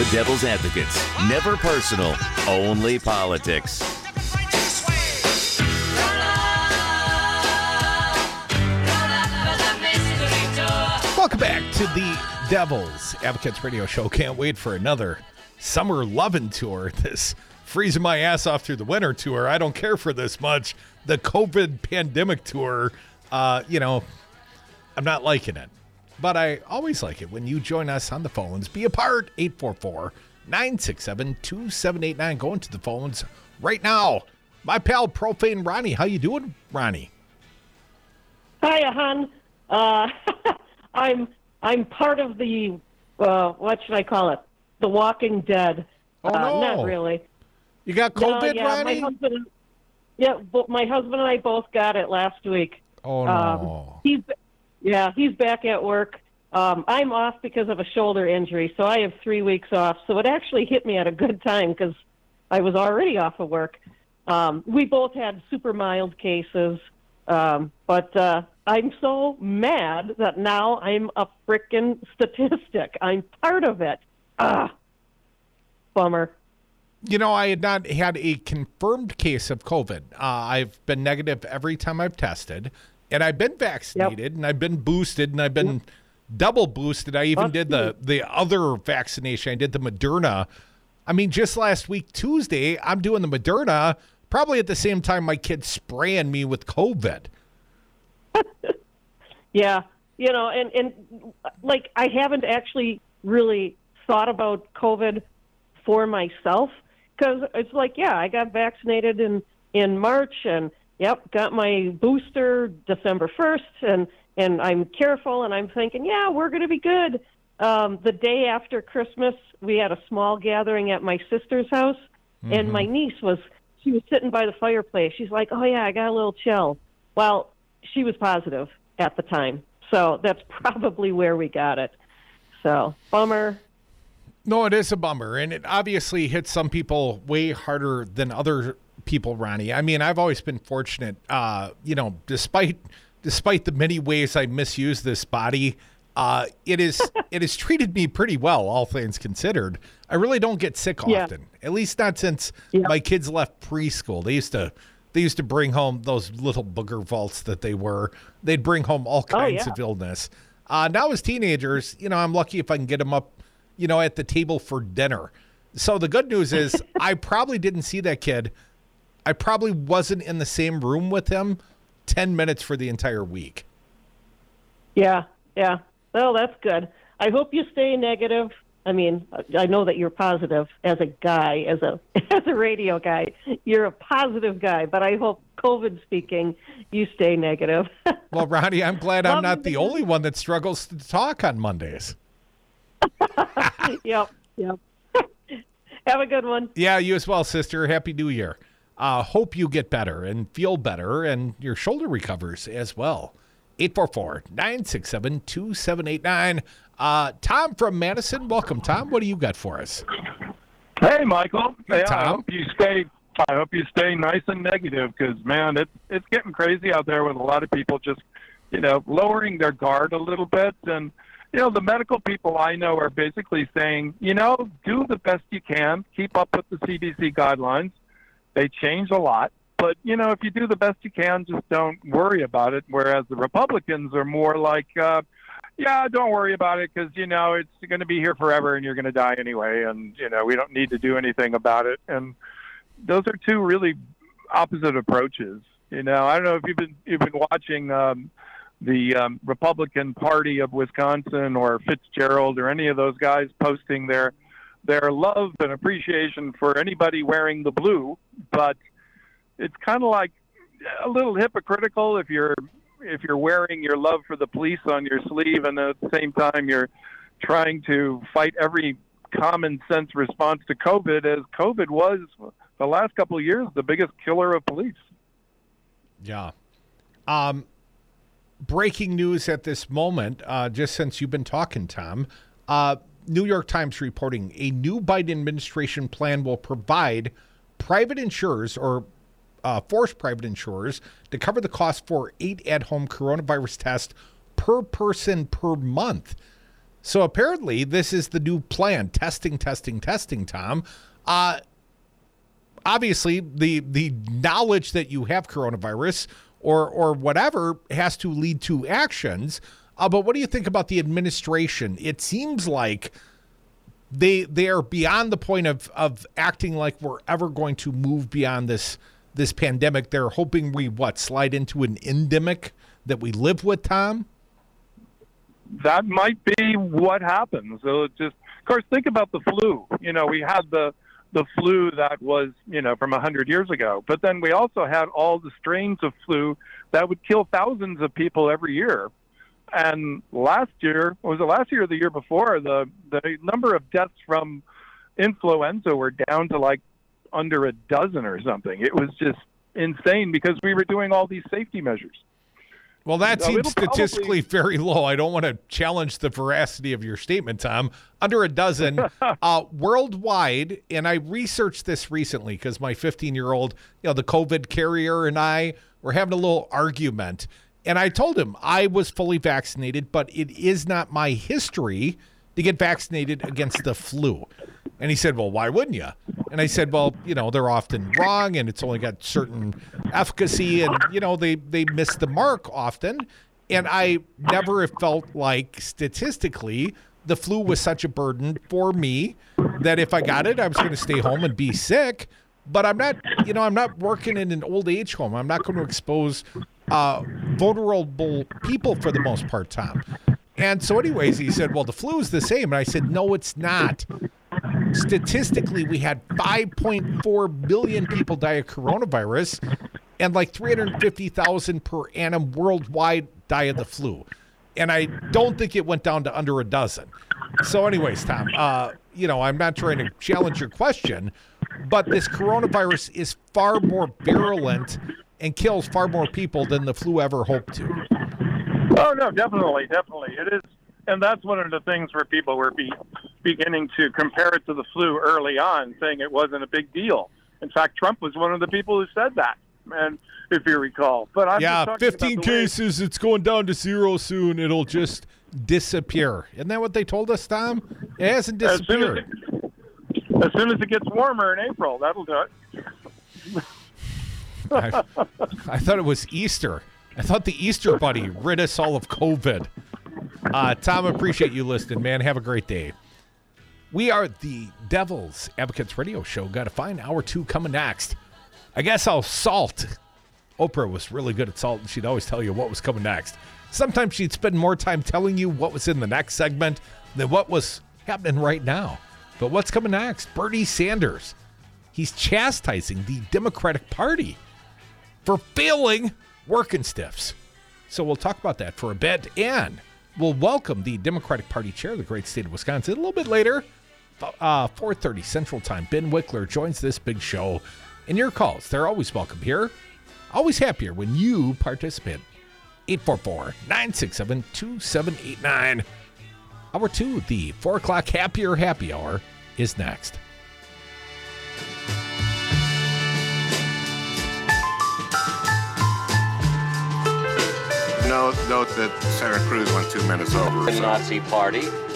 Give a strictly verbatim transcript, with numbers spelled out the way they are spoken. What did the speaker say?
The Devil's Advocates. Never personal, only politics. Welcome back to the Devil's Advocates radio show. Can't wait for another summer lovin' tour. This freezing my ass off through the winter tour. I don't care for this much. The COVID pandemic tour, uh, you know, I'm not liking it. But I always like it when you join us on the phones. Be a part, eight four four, nine six seven, two seven eight nine. Going to the phones right now. My pal, Profane Ronnie. How you doing, Ronnie? Hiya, hon. Uh, I'm I'm part of the, uh, what should I call it? The Walking Dead. Oh, uh, no. Not really. You got COVID, no, yeah, Ronnie? My husband, yeah, but my husband and I both got it last week. Oh, no. Um, he's, yeah, he's back at work. Um, I'm off because of a shoulder injury, so I have three weeks off. So it actually hit me at a good time because I was already off of work. Um, we both had super mild cases, um, but uh, I'm so mad that now I'm a frickin' statistic. I'm part of it. Ah, bummer. You know, I had not had a confirmed case of COVID. Uh, I've been negative every time I've tested, and I've been vaccinated, yep. and I've been boosted, and I've been yep. double boosted. I even That's did the, the other vaccination. I did the Moderna. I mean, just last week, Tuesday, I'm doing the Moderna, probably at the same time my kid's spraying me with COVID. Yeah, you know, and, and like I haven't actually really thought about COVID for myself because it's like, yeah, I got vaccinated in, in March and, yep, got my booster December first and, and I'm careful and I'm thinking, yeah, we're going to be good. Um, the day after Christmas, we had a small gathering at my sister's house mm-hmm. and my niece was, she was sitting by the fireplace. She's like, oh, yeah, I got a little chill. Well, she was positive at the time. So that's probably where we got it. So, bummer. No, it is a bummer. And it obviously hits some people way harder than other people, Ronnie. I mean, I've always been fortunate, uh, you know, despite despite the many ways I misuse this body, uh, it is it has treated me pretty well, all things considered. I really don't get sick yeah. often, at least not since yeah. my kids left preschool. They used to They used to bring home those little booger vaults that they were. They'd bring home all kinds oh, yeah. of illness. Uh, now as teenagers, you know, I'm lucky if I can get them up, you know, at the table for dinner. So the good news is I probably didn't see that kid. I probably wasn't in the same room with him ten minutes for the entire week. Yeah, yeah. Well, that's good. I hope you stay negative. I mean, I know that you're positive as a guy, as a as a radio guy. You're a positive guy, but I hope, COVID speaking, you stay negative. Well, Ronnie, I'm glad I'm not the only one that struggles to talk on Mondays. Yep, yep. Have a good one. Yeah, you as well, sister. Happy New Year. Uh, hope you get better and feel better and your shoulder recovers as well. eight four four, nine six seven, two seven eight nine. Uh, Tom from Madison. Welcome, Tom. What do you got for us? Hey, Michael. Hey, yeah, Tom. I hope you stay. I hope you stay nice and negative because, man, it's it's getting crazy out there with a lot of people just, you know, lowering their guard a little bit. And, you know, the medical people I know are basically saying, you know, do the best you can. Keep up with the C D C guidelines. They change a lot. But, you know, if you do the best you can, just don't worry about it. Whereas the Republicans are more like, uh, yeah, don't worry about it because, you know, it's going to be here forever and you're going to die anyway. And, you know, we don't need to do anything about it. And those are two really opposite approaches. You know, I don't know if you've been you've been watching um, the um, Republican Party of Wisconsin or Fitzgerald or any of those guys posting their their love and appreciation for anybody wearing the blue. But it's kind of like a little hypocritical if you're if you're wearing your love for the police on your sleeve and at the same time you're trying to fight every common sense response to COVID, as COVID was the last couple of years the biggest killer of police. Yeah. Um, breaking news at this moment, uh, just since you've been talking, Tom, uh, New York Times reporting a new Biden administration plan will provide private insurers or uh, force private insurers to cover the cost for eight at-home coronavirus tests per person per month. So apparently this is the new plan. Testing, testing, testing, Tom. Uh, obviously, the the knowledge that you have coronavirus or or whatever has to lead to actions. Uh, but what do you think about the administration? It seems like they they are beyond the point of, of acting like we're ever going to move beyond this this pandemic. They're hoping we, what, slide into an endemic that we live with, Tom? That might be what happens. So it just, of course, think about the flu. You know, we had the the flu that was, you know, from one hundred years ago. But then we also had all the strains of flu that would kill thousands of people every year. And last year, was it last year or the year before, the, the number of deaths from influenza were down to like under a dozen or something. It was just insane because we were doing all these safety measures. Well, that So seems it'll statistically very low. I don't want to challenge the veracity of your statement, Tom. Under a dozen uh, worldwide, and I researched this recently because my fifteen-year-old, you know, the COVID carrier and I were having a little argument. And I told him I was fully vaccinated, but it is not my history to get vaccinated against the flu. And he said, well, why wouldn't you? And I said, well, you know, they're often wrong and it's only got certain efficacy and, you know, they, they miss the mark often. And I never have felt like statistically the flu was such a burden for me that if I got it, I was going to stay home and be sick. But I'm not, you know, I'm not working in an old age home. I'm not going to expose uh, vulnerable people for the most part, Tom. And so anyways, he said, well, the flu is the same. And I said, no, it's not. Statistically, we had five point four million people die of coronavirus and like three hundred fifty thousand per annum worldwide die of the flu. And I don't think it went down to under a dozen. So anyways, Tom, uh, you know, I'm not trying to challenge your question, but this coronavirus is far more virulent and kills far more people than the flu ever hoped to. Oh, no, definitely, definitely. It is. And that's one of the things where people were be, beginning to compare it to the flu early on, saying it wasn't a big deal. In fact, Trump was one of the people who said that, and if you recall. But I'm yeah, just fifteen cases, way- it's going down to zero soon. It'll just disappear. Isn't that what they told us, Tom? It hasn't disappeared. As soon as it, as soon as it gets warmer in April, that'll do it. I, I thought it was Easter. I thought the Easter Bunny rid us all of COVID. Uh, Tom, appreciate you listening, man. Have a great day. We are the Devil's Advocates Radio Show. Got to find hour two coming next. I guess I'll salt. Oprah was really good at salt, and she'd always tell you what was coming next. Sometimes she'd spend more time telling you what was in the next segment than what was happening right now. But what's coming next? Bernie Sanders. He's chastising the Democratic Party for failing working stiffs. So we'll talk about that for a bit, and we'll welcome the Democratic Party chair of the great state of Wisconsin a little bit later, uh, four thirty Central Time. Ben Wickler joins this big show, and your calls, they're always welcome here. Always happier when you participate. eight four four, nine six seven, two seven eight nine. Hour two, the four o'clock Happier Happy Hour, is next. Note, note that Senator Cruz went two minutes over. The Nazi Party